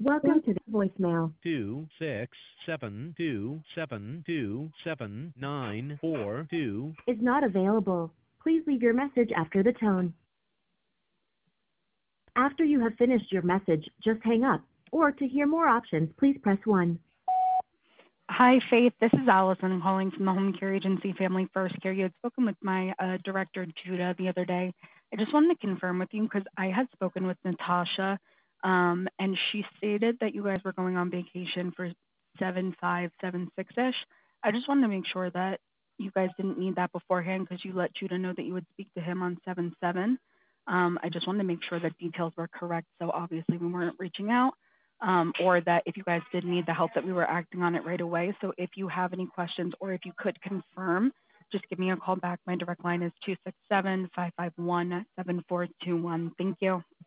Welcome to the voicemail. 26727279442 Is not available. Please leave your message after the tone. After you have finished your message, just hang up. Or to hear more options, please press 1. Hi, Faith. This is Allison calling from the Home Care Agency Family First Care. You had spoken with my director, Judah, the other day. I just wanted to confirm with you because I had spoken with Natasha, and she stated that you guys were going on vacation for 7/5/7/6-ish. I just wanted to make sure that you guys didn't need that beforehand because you let Judah know that you would speak to him on 7/7. I just wanted to make sure that details were correct, so obviously we weren't reaching out. Or that if you guys did need the help that we were acting on it right away. So if you have any questions or if you could confirm, just give me a call back. My direct line is 267-551-7421. Thank you.